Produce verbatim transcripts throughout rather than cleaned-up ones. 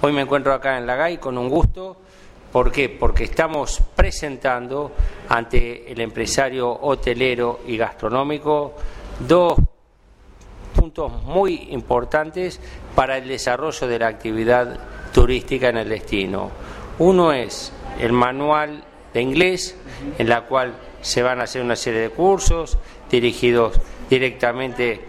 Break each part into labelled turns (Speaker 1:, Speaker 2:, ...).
Speaker 1: Hoy me encuentro acá en La Gay con un gusto. ¿Por qué? Porque estamos presentando ante el empresario hotelero y gastronómico dos puntos muy importantes para el desarrollo de la actividad turística en el destino. Uno es el manual de inglés, en la cual se van a hacer una serie de cursos dirigidos directamente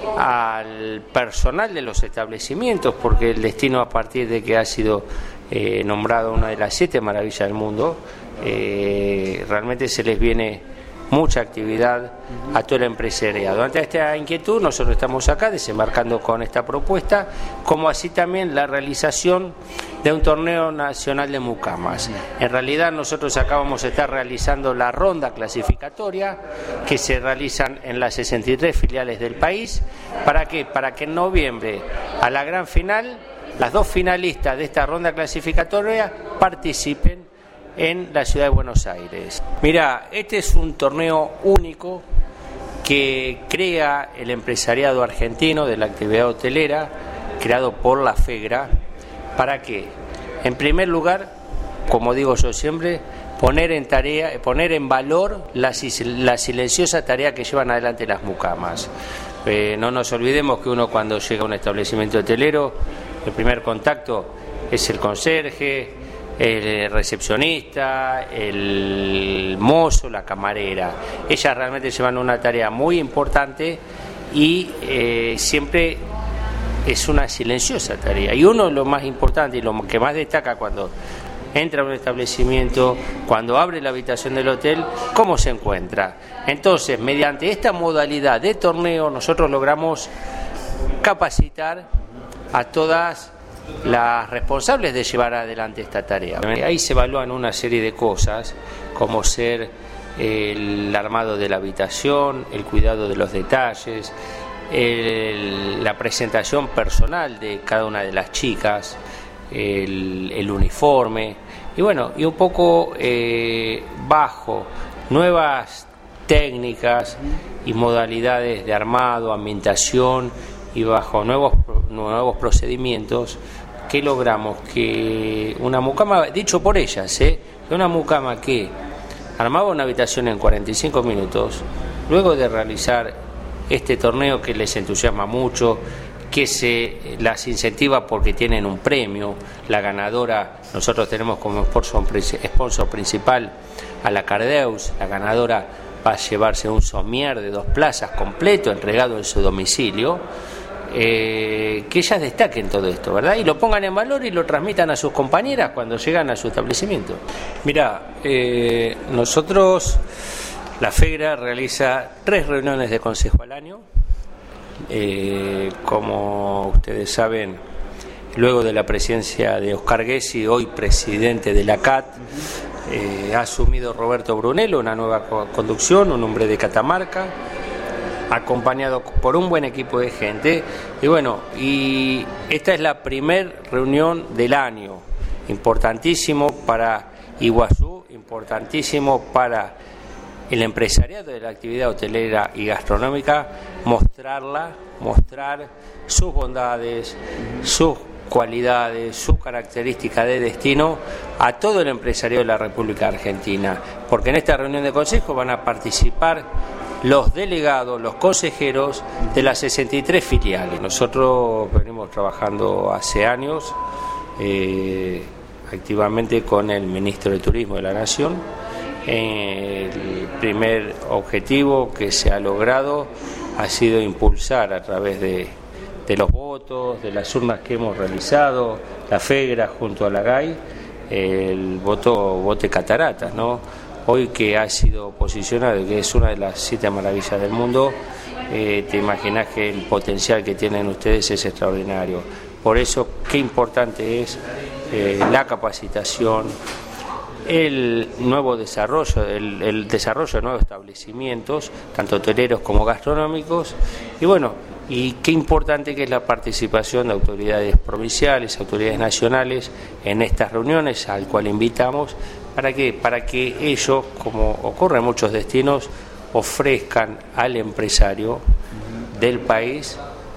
Speaker 1: al personal de los establecimientos, porque el destino, a partir de que ha sido eh, nombrado una de las siete maravillas del mundo, eh, realmente se les viene mucha actividad a todo el empresariado. Ante esta inquietud, nosotros estamos acá desembarcando con esta propuesta, como así también la realización de un torneo nacional de mucamas. En realidad nosotros acá vamos a estar realizando la ronda clasificatoria que se realizan en las sesenta y tres filiales del país. ¿Para qué? Para que en noviembre, a la gran final, las dos finalistas de esta ronda clasificatoria participen en la ciudad de Buenos Aires. Mira, este es un torneo único que crea el empresariado argentino de la actividad hotelera, creado por la FEGRA. ¿Para qué? En primer lugar, como digo yo siempre, poner en tarea, poner en valor la, la silenciosa tarea que llevan adelante las mucamas. Eh, no nos olvidemos que uno, cuando llega a un establecimiento hotelero, el primer contacto es el conserje, el recepcionista, el mozo, la camarera. Ellas realmente llevan una tarea muy importante y eh, siempre es una silenciosa tarea. Y uno, lo más importante y lo que más destaca cuando entra a un establecimiento, cuando abre la habitación del hotel, cómo se encuentra. Entonces, mediante esta modalidad de torneo, nosotros logramos capacitar a todas las responsables de llevar adelante esta tarea. Ahí se evalúan una serie de cosas, como ser el armado de la habitación, el cuidado de los detalles, el, la presentación personal de cada una de las chicas, el, el uniforme, y bueno, y un poco eh, bajo nuevas técnicas y modalidades de armado, ambientación, y bajo nuevos, nuevos procedimientos, que logramos que una mucama, dicho por ellas, ¿eh? una mucama que armaba una habitación en cuarenta y cinco minutos, luego de realizar este torneo que les entusiasma mucho, que se las incentiva porque tienen un premio. La ganadora, nosotros tenemos como sponsor, sponsor principal a la Cardeus. La ganadora va a llevarse un somier de dos plazas completo, entregado en su domicilio. Eh, que ellas destaquen todo esto, ¿verdad? Y lo pongan en valor y lo transmitan a sus compañeras cuando llegan a su establecimiento. Mirá, eh, nosotros, la FEGRA realiza tres reuniones de consejo al año. Eh, como ustedes saben, luego de la presidencia de Oscar Gessi, hoy presidente de la C A T, eh, ha asumido Roberto Brunello una nueva conducción, un hombre de Catamarca, acompañado por un buen equipo de gente. Y bueno, y esta es la primera reunión del año, importantísimo para Iguazú, importantísimo para el empresariado de la actividad hotelera y gastronómica, mostrarla, mostrar sus bondades, sus cualidades, su característica de destino a todo el empresariado de la República Argentina, porque en esta reunión de consejo van a participar los delegados, los consejeros de las sesenta y tres filiales. Nosotros venimos trabajando hace años eh, activamente con el ministro de Turismo de la Nación. El primer objetivo que se ha logrado ha sido impulsar a través de, de los votos, de las urnas que hemos realizado, la FEGRA junto a la GAI, el voto Bote Cataratas, ¿no? Hoy, que ha sido posicionado, que es una de las siete maravillas del mundo, eh, te imaginas que el potencial que tienen ustedes es extraordinario. Por eso, qué importante es eh, la capacitación, el nuevo desarrollo, el, el desarrollo de nuevos establecimientos, tanto hoteleros como gastronómicos, y bueno, y qué importante que es la participación de autoridades provinciales, autoridades nacionales en estas reuniones, al cual invitamos. ¿Para qué? Para que ellos, como ocurre en muchos destinos, ofrezcan al empresario del país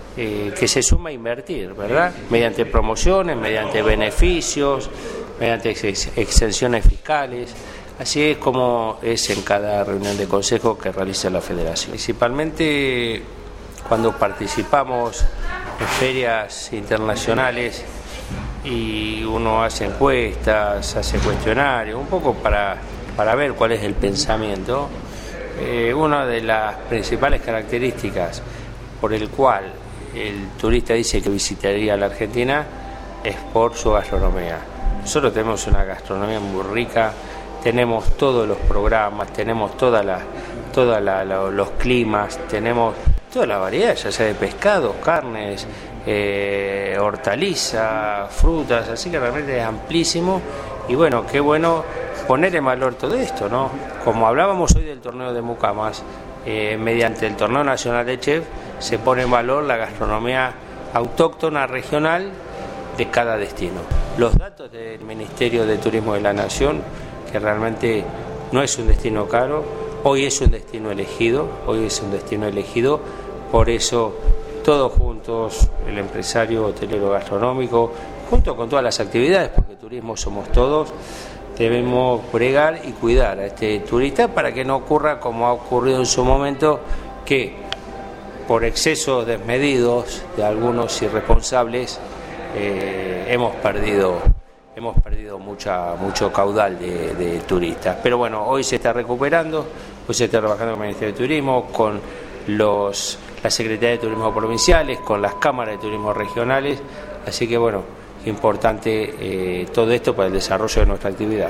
Speaker 1: eh, que se suma a invertir, ¿verdad? Mediante promociones, mediante beneficios, mediante ex exenciones fiscales. Así es como es en cada reunión de consejo que realiza la Federación. Principalmente cuando participamos en ferias internacionales y uno hace encuestas, hace cuestionarios, un poco para, para ver cuál es el pensamiento. Eh, una de las principales características por el cual el turista dice que visitaría la Argentina es por su gastronomía. Nosotros tenemos una gastronomía muy rica, tenemos todos los programas, tenemos toda la, toda la, la, los climas, tenemos toda la variedad, ya sea de pescados, carnes, eh, hortalizas, frutas, así que realmente es amplísimo. Y bueno, qué bueno poner en valor todo esto, ¿no? Como hablábamos hoy del torneo de Mucamas, eh, mediante el torneo nacional de chef se pone en valor la gastronomía autóctona regional de cada destino. Los datos del Ministerio de Turismo de la Nación, que realmente no es un destino caro, hoy es un destino elegido, hoy es un destino elegido, por eso todos juntos, el empresario hotelero gastronómico, junto con todas las actividades, porque turismo somos todos, debemos bregar y cuidar a este turista para que no ocurra como ha ocurrido en su momento, que por excesos desmedidos de algunos irresponsables eh, hemos perdido hemos perdido mucha mucho caudal de, de turistas. Pero bueno, hoy se está recuperando, hoy se está trabajando con el Ministerio de Turismo, con los la Secretaría de Turismo provinciales, con las cámaras de turismo regionales, así que bueno, importante eh, todo esto para el desarrollo de nuestra actividad.